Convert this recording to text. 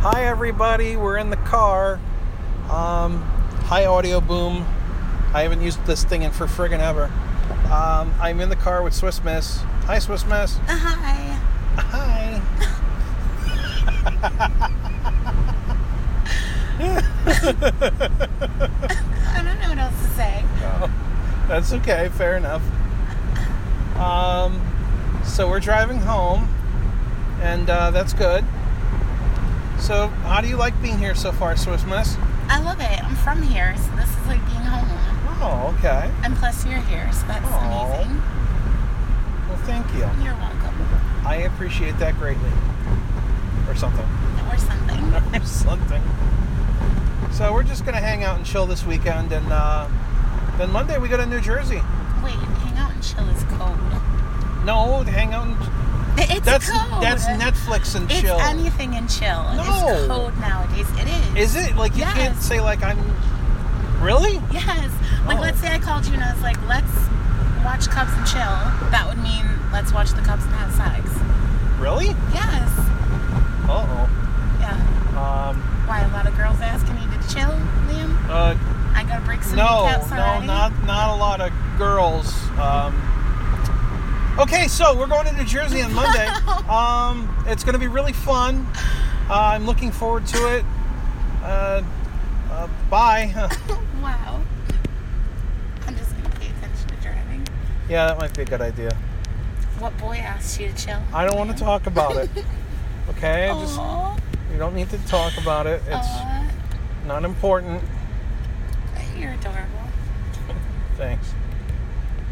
Hi everybody, we're in the car. Hi Audio Boom. I haven't used this thing in for friggin' ever. I'm in the car with Swiss Miss. Hi Swiss Miss. Hi. Hi. I don't know what else to say. Oh, that's okay, fair enough. So we're driving home, and that's good. So how do you like being here so far, Swiss Miss? I love it. I'm from here, so this is like being home. Oh, okay. And plus you're here, so that's amazing. Well, thank you. You're welcome. I appreciate that greatly. Or something. Or something. Or something. So we're just going to hang out and chill this weekend, and then Monday we go to New Jersey. Wait, hang out and chill is cold. No, hang out and... It's cold. That's Netflix and chill. It's anything and chill. No. It's cold nowadays. It is. Is it? Like, you can't say, like, I'm... Really? Yes. Like, let's say I called you and I was like, let's watch Cubs and chill. That would mean let's watch the Cubs and have sex. Really? Yes. Uh-oh. Yeah. Why, a lot of girls asking you to chill, Liam? I gotta break some kneecaps already? No, not a lot of girls. Okay, so we're going to New Jersey on Monday. It's going to be really fun. I'm looking forward to it. Bye. Wow. I'm just going to pay attention to driving. Yeah, that might be a good idea. What boy asked you to chill? I don't want to talk about it. Okay? You don't need to talk about it. It's not important. You're adorable. Thanks.